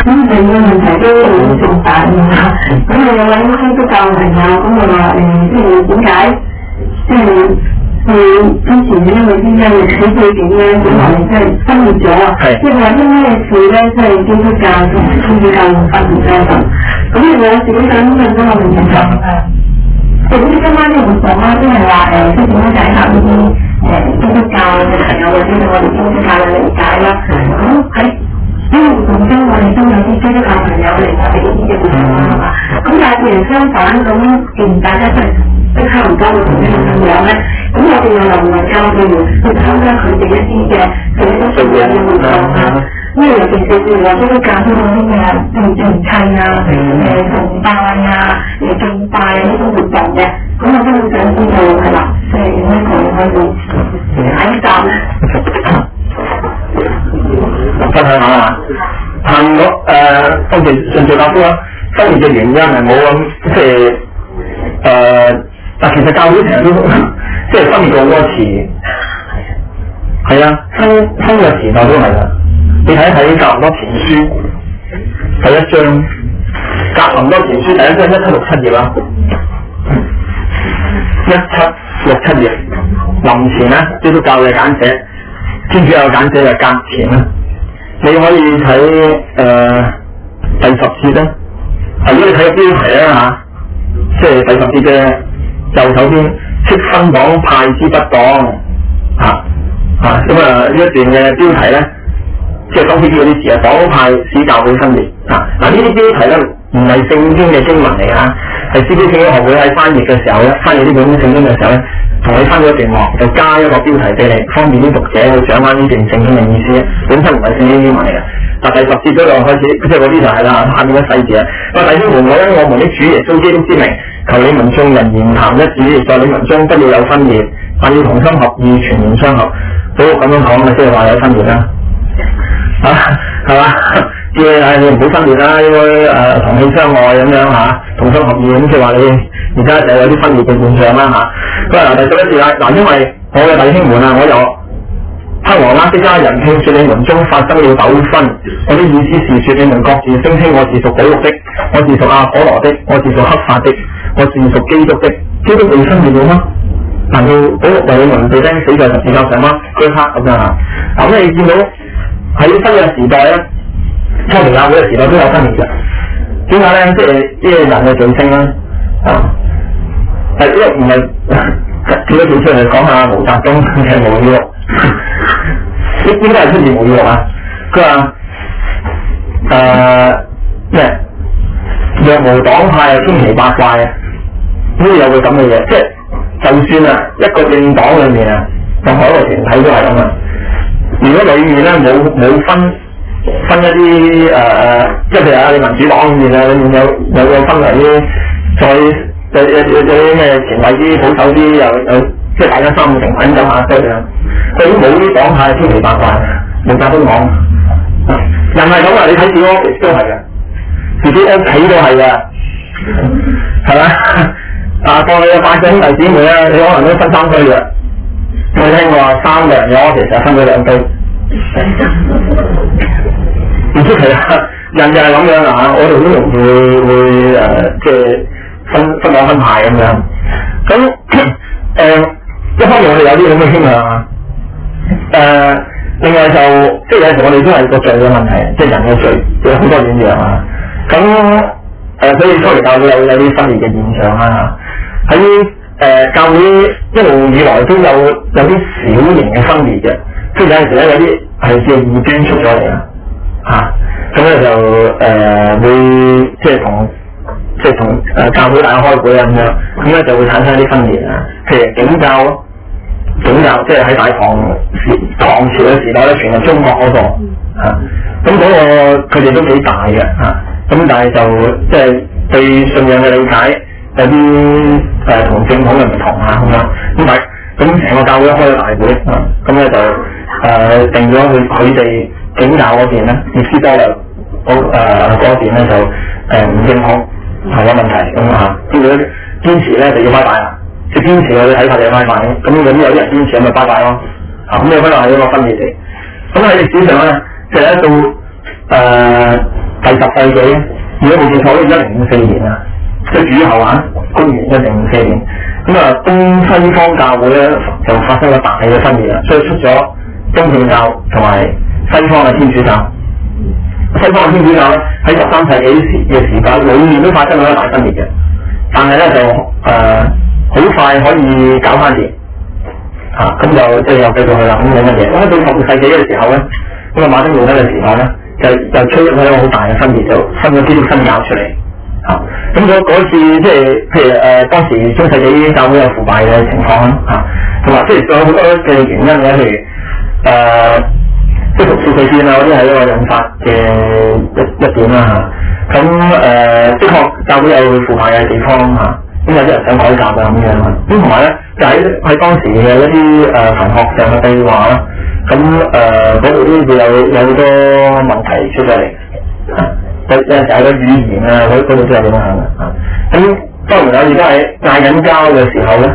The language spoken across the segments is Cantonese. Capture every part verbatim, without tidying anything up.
咁你嘅問題都好重大啊！咁你有位基督教朋友咁就話誒，即係點解即係佢之前因為啲咩歷史背景咧，咁話你即係分裂咗啊？即係話啲咩事咧，即係基督教同天主教用分裂咧咁。咁我自己想問多個問題就係，即係好似今晚呢個活動啦，即係話誒，即係點樣解答呢啲誒基督教嘅朋友或者對我哋基督教嘅理解啦？咁喺呢個活動中，我哋都有啲基督教朋友嚟我哋呢啲嘅活動啦，係嘛？咁但係既然相反咁，既然大家都都差唔多嘅同呢個信仰咧，咁我哋又能唔能夠譬如去參加佢哋一啲嘅佢哋嘅信仰嘅活動啊？因為尤其是譬如話基督教呢種嘅誒團契啊、誒崇拜啊、誒敬拜呢種活動嘅，咁我都好想知道係啦，即係點樣同佢哋解答咧？ 分享下啊，行咗誒，當時順序答覆啦。分裂嘅原因係冇咁，即係誒，但其實教會成日都即係分裂過好多次，係啊，新新嘅時代都係啦。你睇一睇《格林多前書》第一章，《格林多前書》第一章一七六七頁啦，一七六七頁，林前啦，基督教嘅簡寫，天主教嘅簡寫就格前啦。你可以睇誒、呃、第十節啦，如果你睇個標題啦嚇，即係第十節嘅右手邊，斥分黨派之不當嚇嚇，咁啊呢一段嘅標題咧，即係當時嗰啲字啊，黨派使教會分裂嚇。嗱呢啲標題咧唔係聖經嘅經文嚟嚇，係司機聖經學會喺翻譯嘅時候咧，翻譯呢本聖經嘅時候咧，同你翻咗一段落，就加一個標題俾你，方便啲讀者去掌握呢段聖經嘅意思。本身唔係聖經經文嚟嘅，但第十節嗰度開始，即係嗰啲就係啦，下面嘅細節啊。話弟兄們，我因我們的主耶穌基督之名，求你們眾人言談一致，在你們中不要有分裂，但要同心合意，全面相合。好咁樣講嘅，即係話有分裂啦，啊係嘛？叫你誒你唔好分裂啦，應該誒同氣相愛咁樣嚇，同心合意咁，即係話你而家就有啲分裂嘅現象啦嚇。咁啊第十一節啦，嗱因為我嘅弟兄們啊，我有黑俄拉斯家人聽説你們中發生了糾紛，我的意思是説你們各自聲稱我是屬保祿的，我是屬阿頗羅的，我是屬刻法的，我是屬基督的，基督未分裂了嗎？難道保祿為你們被釘死在十字架上嗎？嗰一刻咁樣嚇，咁你見到喺新嘅時代咧，初期教會嘅時代都有分裂嘅。點解咧？即係呢個人嘅罪性啦，啊，係因為唔係跳咗跳出嚟講下毛澤東嘅毛語錄，應應該係出自毛語錄啊。佢話誒咩？若無黨派啊，千奇百怪啊，呢有個咁嘅嘢，即係就算啊一個政黨裏面啊，任何一個團體都係咁啊。如果裏面咧冇冇分分一啲誒、呃，即係譬如啊，你民主黨裏面啊，裏面有有有分為啲再有有有啲咩前衞啲、保守啲，又有即係大家三五成品咁下堆啊。對於冇啲黨派千奇百怪，毛澤東講，人係咁啊！你睇自己屋企都係嘅，自己屋企都係嘅，係咪？啊，當你有八個兄弟姊妹咧，你可能都分三堆嘅。我聽過話三個人嘅 office 就分咗兩堆，唔出奇啊！人就係咁樣啊！我哋好容易會會誒、呃，即係分分黨分派咁樣。咁誒、呃，一方面我哋有啲咁嘅傾向啊。誒、呃，另外就即係有時我哋都係個罪嘅問題，即係人嘅罪有好多現象啊。咁誒、呃，所以初期教會有有啲分裂嘅現象啊。喺誒、呃、教會一路以來都有有啲小型嘅分裂嘅，即係有陣時咧有啲係叫異端出咗嚟啊，嚇咁咧就誒、呃、會即係同即係同誒教會大家開會啊咁樣，咁咧就會產生一啲分裂啊。譬如景教咯，景教即係喺大唐時唐朝嘅時代咧，傳入中國嗰、那個嚇，咁嗰個佢哋都幾大嘅嚇，咁但係就即係對信仰嘅理解。有啲誒同正統嘅唔同啊咁樣，咁但係咁成個教會開咗大會啊，咁咧就誒、呃、定咗佢佢哋景教嗰邊咧，列斯多略嗰誒嗰邊咧就誒唔認同係有問題咁啊，如果堅持咧就要拜拜啦，即係堅持佢嘅睇法就要拜拜，咁咁有啲人堅持咁咪拜拜咯，啊咁你可能係一個分裂地，咁喺歷史上咧，即係一到誒第十世紀，如果冇記錯，一零五四年啊，即係主後啊，公元一零五四年。咁啊，東西方教會咧就發生咗大嘅分裂啦，所以出咗東正教同埋西方嘅天主教。西方嘅天主教咧喺十三世紀嘅時間裏面都發生咗一大分裂嘅，但係咧就誒好、呃、快可以搞翻掂嚇，咁、啊、就即係又繼續去啦。咁有乜嘢？咁到十六世紀嘅時候咧，咁啊馬丁路德嘅時候咧，就就出咗一個好大嘅分裂，就分咗基督新教出嚟嚇。咁嗰嗰次即係譬如誒、呃、當時中世紀教會有腐敗嘅情況啦嚇，同埋即係仲有好多嘅原因嘅，譬如誒。呃即係屬屬佢先啊！嗰啲係一個引發嘅一一點啦嚇。咁誒，的確教會有腐敗嘅地方嚇，咁有啲人想改革啊咁樣。咁同埋咧，就喺喺當時嘅一啲誒神學上嘅對話啦，咁誒嗰度都會有有好多問題出咗嚟。有有陣時係個語言啊，嗰嗰度都有影響嘅。咁當然啦，而家喺嗌緊交嘅時候咧，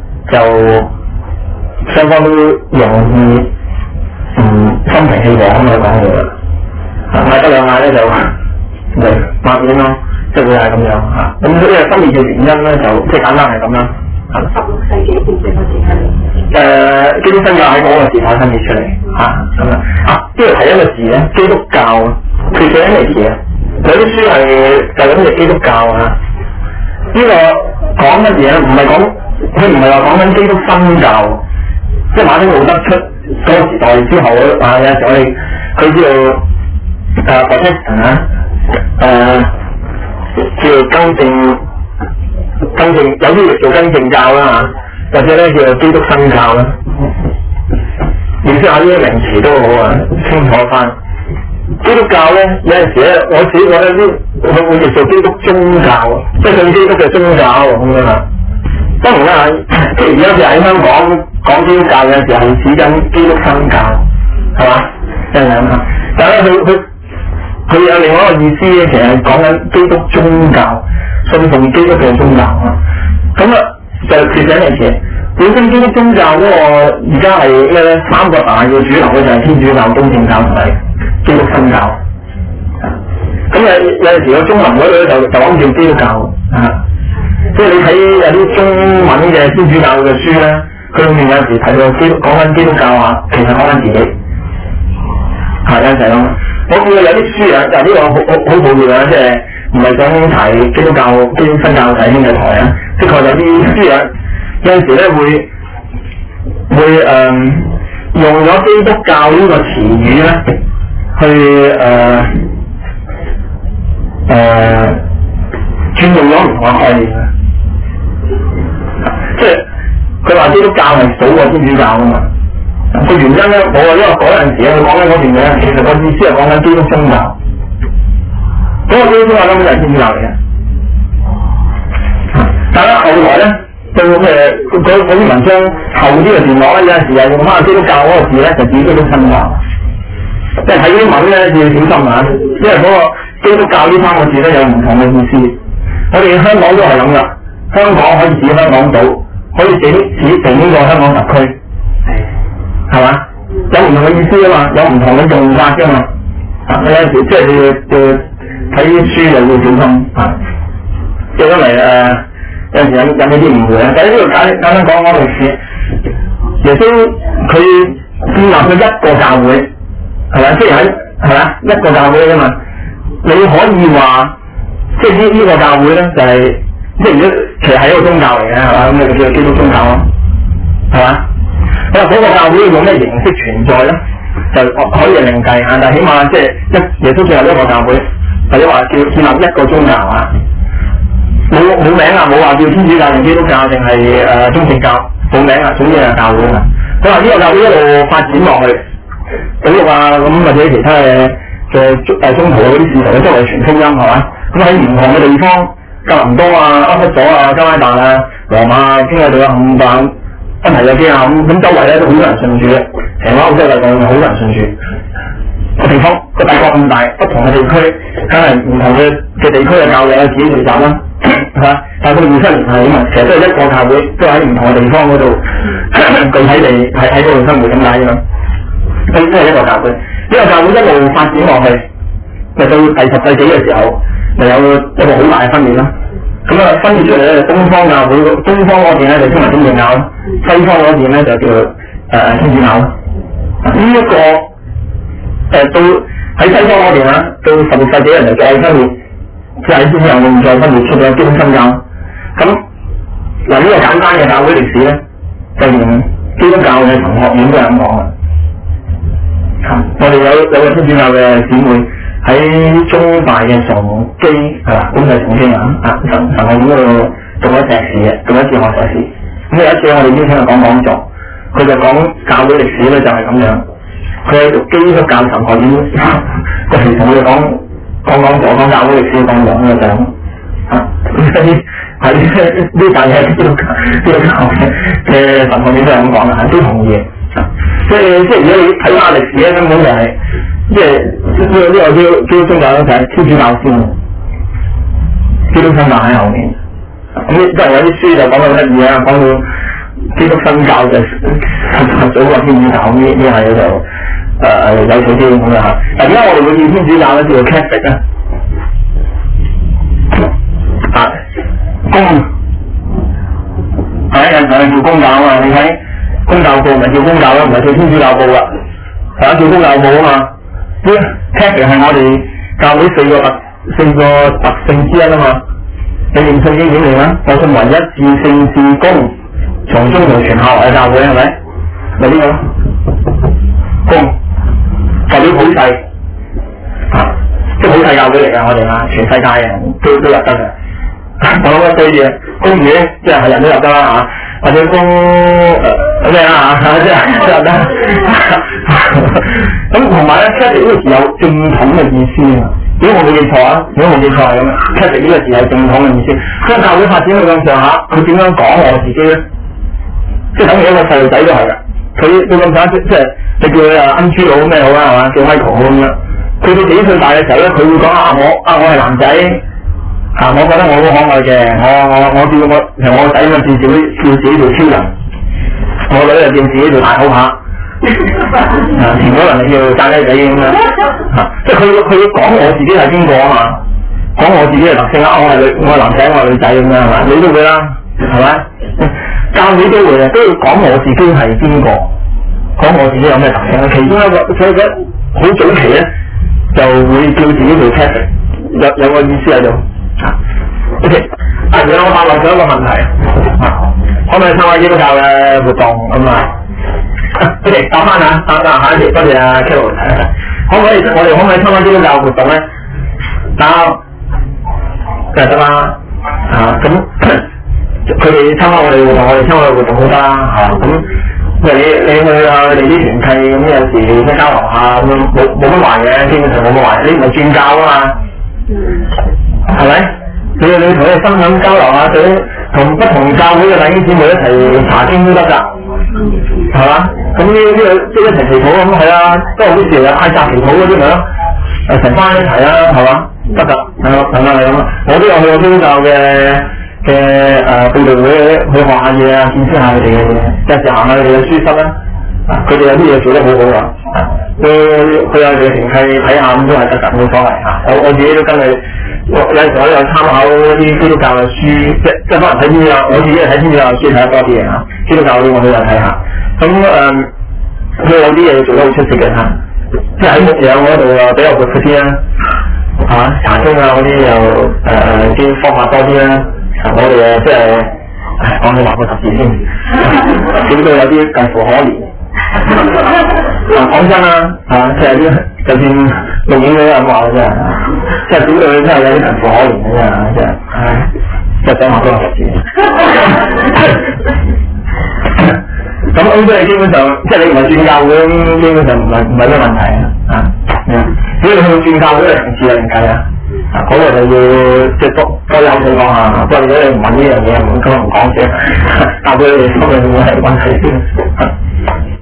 就雙方都容易。嗯，心平氣和咁去講嘢啦，嗌得兩嗌咧就嚟抹面咯，即係會係咁樣嚇。咁呢個分裂嘅原因咧，就即係簡單係咁啦。十六世紀先至開始分裂。誒，基督新教喺嗰個時代分裂出嚟嚇咁樣啊。呢度睇一個字咧，基督教，佢寫咩字啊？有啲書係就咁嘅基督教啊。呢、這個講乜嘢咧？唔係講，佢唔係話講緊基督新教，即係馬丁路德出嗰個時代之後咧，啊有時我哋佢叫誒 Protestant 啊，誒叫更正更正，有啲叫做更正教啦嚇，或者咧叫做基督新教啦。認識下呢啲名詞都好啊，清楚翻。基督教咧有陣時咧，我自己覺得啲佢會譯做基督宗教，即係信基督嘅宗教咁樣啊。當然啦，即係而家就喺香港講基督教嘅時候，係指緊基督新教，係嘛？真係咁啊！但係咧，佢佢佢有另外一個意思咧，其實係講緊基督宗教，信奉基督嘅宗教啊。咁啊，就其實係嘅。本身基督宗教嗰個而家係咩咧？三個大嘅主流咧，就係天主教、東正教同埋基督新教。咁有有陣時個中文嗰度咧，就就講叫基督教啊。即係你睇有啲中文嘅天主教嘅書咧，佢裏面有時睇到基督講緊基督教啊，其實講緊自己，係一齊咯。我見到有啲書啊，但係呢個好好好抱歉啊，即係唔係想提基督教、基督新教弟兄嘅台啊。的確有啲書啊，有陣時咧會會誒、呃、用咗基督教呢個詞語咧，去誒誒。呃呃轉用咗唔同嘅概念啊！即係佢話基督教係早過天主教啊嘛。個原因咧，我話因為嗰陣時咧，佢講緊嗰段嘢，其實個意思係講緊基督宗教。嗰、那個基督宗教根本就係天主教嚟嘅。但係咧後來咧，到誒嗰嗰啲文章後啲嘅段落咧，有陣時又用翻基督教嗰個字咧，就指基督新教。即係睇英文咧要小心啊，因為嗰個基督教呢三個字咧有唔同嘅意思。我哋香港都係咁噶，香港可以指香港島，可以指指整個香港特區，係嘛？有唔同嘅意思啊嘛，有唔同嘅用法噶嘛。啊，有陣時即係你要睇啲書又要小心啊。即係因為誒有陣時引引起啲誤會啊。但係呢度簡簡單講講歷史，耶穌佢建立咗一個教會，係咪？即係喺係嘛一個教會啊嘛。你可以話。即係呢呢個教會咧，就係、是、即係如果其實係一個宗教嚟嘅，係嘛？咁你叫基督宗教咯，係嘛？咁啊，嗰個教會用咩形式存在咧，就可以另計啊。但係起碼即係一耶穌建立一個教會，或者話叫建立一個宗教啊，冇冇名啊，冇話叫天主教定基督教定係誒東正教，冇名啊，總之係教會啊。佢話呢個教會一路發展落去，保育啊咁或者其他嘅嘅誒中途嗰啲使徒咧，周圍傳福音係嘛？咁喺唔同嘅地方，格林多啊、厄弗所啊、加拉達啊、羅馬啊、經過到啊五百安提約基亞咁，咁周圍咧都好多人信主嘅，成個歐洲嚟講好多人信主。個地方個大國咁大，不同嘅地區，梗係唔同嘅嘅地區嘅教友自己聚集啦，係嘛？但係佢哋互相聯繫啊嘛，其實都係一個教會，都喺唔同嘅地方嗰度具體地喺喺嗰度生活咁解啫嘛。咁都係一個教會，呢個教會一路發展落去。 咪到第十世紀嘅時候，咪有一個好大嘅分裂啦。咁啊分裂出嚟咧，東方教會，東方嗰邊咧就中華天主教，西方嗰邊咧就叫誒、呃、天主教。呢、這、一個誒、呃、到喺西方嗰邊啊，到十六世紀人就再分裂，即係先後面再分裂出咗基督新教。咁嗱呢個簡單嘅教會歷史咧，就連基督教嘅神學院都係咁講嘅。我哋有有個天主教嘅姊妹喺中大嘅崇基係嘛，咁就崇基啊，啊神神學院嗰度讀咗碩士嘅，讀咗哲學碩士。咁有一次我哋邀請佢講講座，佢就講教會歷史咧就係咁樣。佢喺讀基督教神學院，個時同佢講講講座講教會歷史講樣嘅就啊，咁喺呢大嘢基督教基督教嘅神學院都係咁講嘅，都同意嘅。即係即係如果你睇下歷史咧，根本就係、是、即係呢個呢個基基督宗教咧就係天主教先，基督新教喺後面。咁即係有啲書就講到得意啊，講到基督新教就早過天主教呢呢係就誒、呃、有少啲咁樣嚇。但而家我哋會叫天主教咧叫做 Catholic 啊，啊公係人係叫公教啊嘛，你睇。公教部咪叫公教咯，唔係叫天主教部啦，係啊叫公教部啊嘛。呢 Catholic 係我哋教會四個特四個特性之一啊嘛。你認信經典嚟啦，我信唯一至聖至公，從中無傳下來嘅教會係咪？咪呢個公代表普世啊，即係普世教會嚟㗎，我哋啊全世界嘅人都都入得嘅。我諗對住公主即係係人都入得啦嚇。或者公誒咩啊嚇，即係即係得。咁同埋咧 Catholic 呢個字有正統嘅意思啊！如果我冇記錯啊，如果冇記錯係咁啊 Catholic 呢個字有正統嘅意思。當教會發展到咁上下，佢點樣講我自己咧？即係等於一個細路仔都係㗎。佢到咁上下即係你叫佢啊恩豬佬咩好啦係嘛？叫 Michael 好咁樣。佢到幾歲大嘅時候咧，佢會講啊我啊我係男仔。啊！我覺得我好可愛嘅，我我我叫我其實我個仔咁叫自己叫自己做超人，我女就叫自己做大好拍，啊前嗰輪叫炸雞仔咁樣，啊即係佢佢講我自己係邊個啊嘛，講我自己嘅特性啊，我係女我係男仔我係女仔咁樣係嘛，你都會啦係咪？教會都會啊，都要講我自己係邊個，講我自己有咩特性。其中一個所以咧好早期咧就會叫自己做 Catholic， 有有個意思喺度。O.K. 啊，而家我發落咗一個問題，啊，可唔可以參加基督教嘅活動咁啊 ？O.K. 答翻啊，答答下一條，多謝阿 Carol 睇下，可唔可以我哋可唔可以參加基督教活動咧？答，梗係得啦，啊咁佢哋參加我哋活動，我哋參加我哋活動都得啦，嚇咁。你你去啊，佢哋啲團契咁有時即係交流下咁樣，冇冇乜壞嘅，基本上冇乜壞，你唔係轉教啊嘛。係咪？你你同佢哋分享交流下，對同不同教會嘅弟兄姊妹一齊查經都得㗎，係嘛？咁呢呢個即係一齊祈禱咁係啊，都好似啊派集祈禱嗰啲咪咯，誒成班一齊啦，係嘛？得㗎，係咯，係啦係咁啊！我都有去過基督教嘅嘅誒佈道會去學下嘢啊，見識下佢哋嘅嘢，有時行下佢哋嘅書室啦，佢哋有啲嘢做得好好㗎，佢佢有佢嘅團契睇下咁都係得㗎，冇所謂嚇。我我自己都跟佢。有陣時我有參考啲基督教嘅書，即即可能睇天主教，我自己係睇天主教嘅書睇得多啲嘅嚇。基督教嗰啲我都有睇下。咁誒，佢、呃、有啲嘢做得好出色嘅嚇，即係喺牧養嗰度啊比較活潑啲啦，係嘛？查經啊嗰啲又誒啲方法多啲啦。我哋誒即係講起畫個十字先，點都有啲近乎可憐。嗱講真啦嚇，即係啲就算錄影都有咁話嘅啫。即係小女真係有啲貧苦可憐嘅啫，真係，唉，即係想畫多個十字。咁咁即係基本上，即係你唔係轉教會，基本上唔係唔係咩問題啊。啊，只要你去轉教會嘅層次就唔計啊。啊，嗰個就要即係多多有水講下。不過如果你唔問呢樣嘢，咁唔講啫。教會你哋心裏會係問題先。